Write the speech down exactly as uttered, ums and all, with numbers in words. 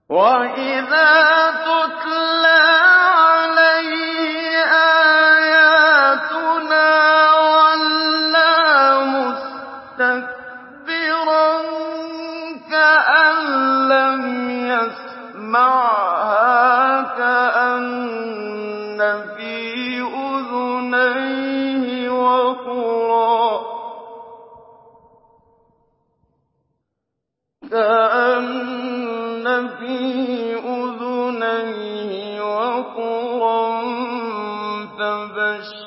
وَإِذَا تُتْلَىٰ عَلَيْهِ آيَاتُنَا وَلَّىٰ مُسْتَكْبِرًا كَأَن لَّمْ يَسْمَعْهَا كَأَنَّ فِي أُذُنَيْهِ وَقْرًا فَبَشِّرْهُ